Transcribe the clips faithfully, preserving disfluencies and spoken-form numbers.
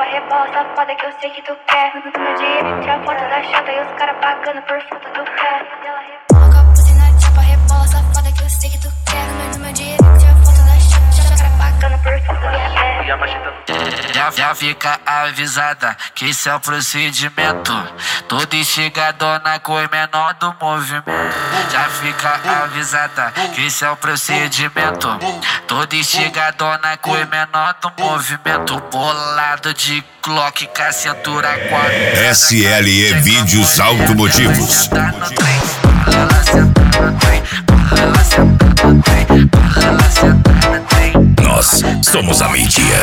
rebola safada que eu sei que tu quer. No meu dia, tira foto da chata e os caras pagando por foto do pé. Ela rebola com a na chapa, rebola safada que eu sei que tu quer. No meu dia, tira foto da chata, os caras pagando por foto do pé. Já, já fica avisada que isso é o procedimento. Toda instigadona com o menor do movimento. Já fica avisada que isso é o procedimento. Toda instigadona com o menor do movimento. Bolado de Glock com a cintura quadrada. S L E Vídeos Automotivos. Nós somos a mídia.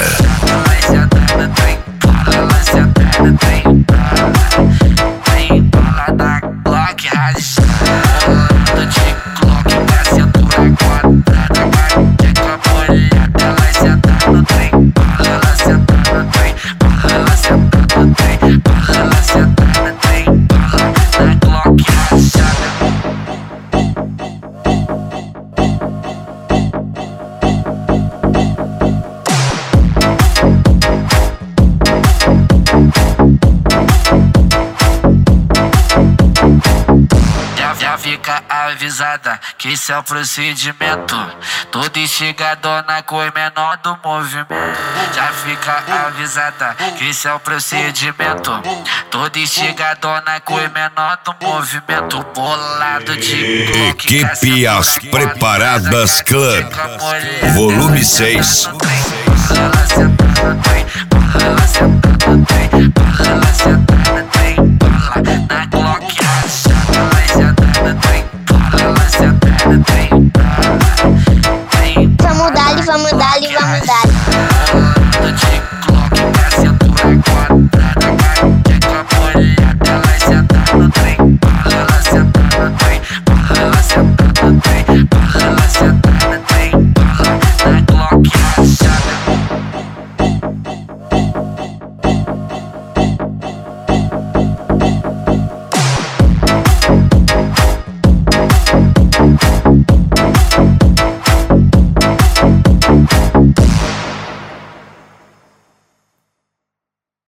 Fica avisada que isso é o procedimento. Toda instigadona com o menor do movimento. Já fica avisada que isso é o procedimento. Toda instigadona com o menor do movimento. Bolado de Glock. Equipe As Preparadas Club, volume seis.